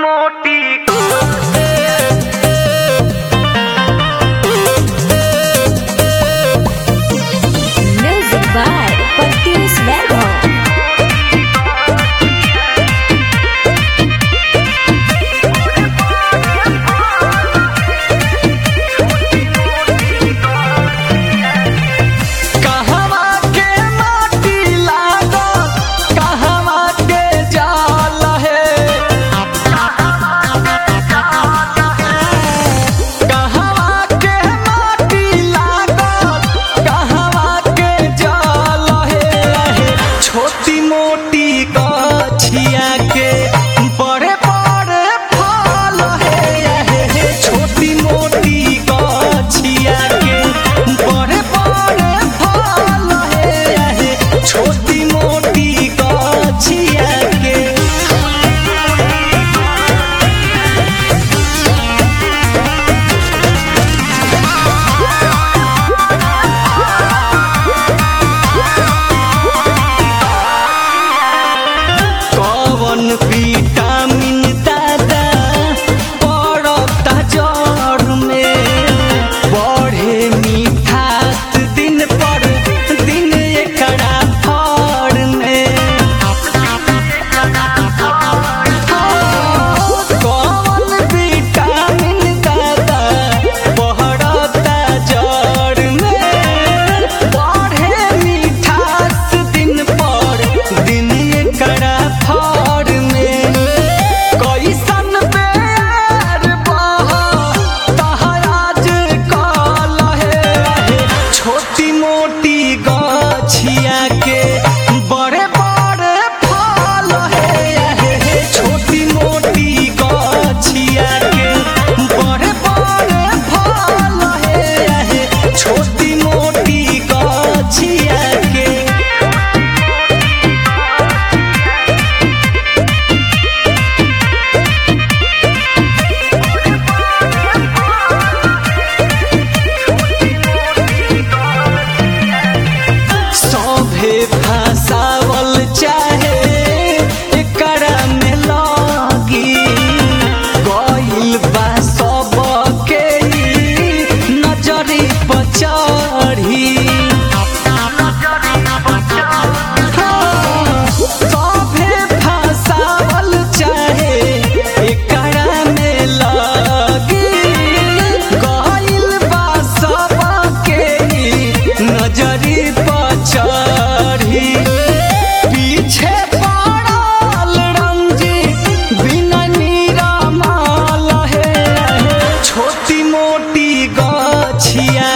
मोटी Music by Patius Verbo. कहवा के माटी लागो कहवा के जाल है कहवा के माटी लागो कहवा के जाल है छोटी मोटी गछिया के बड़े बड़े फल है छोटी मोटी गछिया के बड़े बड़े फल है छोटी मोटी गछिया के कौन विटामिन दादा पड़ता जड़ में बढ़े मिठास दिन पर दिन एकरा फड़ में कौन विटामिन दादा पड़ता जड़ में बढ़े मिठास दिन पर दिन एकरा फड़ में कैसन बेर बह तहराज कल है छोटी मोटी गछिया के बड़े बड़े फल है छोटी मोटी गछिया के बड़े बड़े फल है छोटी मोटी गछिया के सभे फसावल चाहे एकरा में लगी गइल बा सबके नजरी पर चढ़ी सभे फसावल चाहे एकरा में लगी गइल बा सबके नजरी पर चढ़ी पीछे पड़ल रंजी बिना नीरा माल है छोटी मोटी गछिया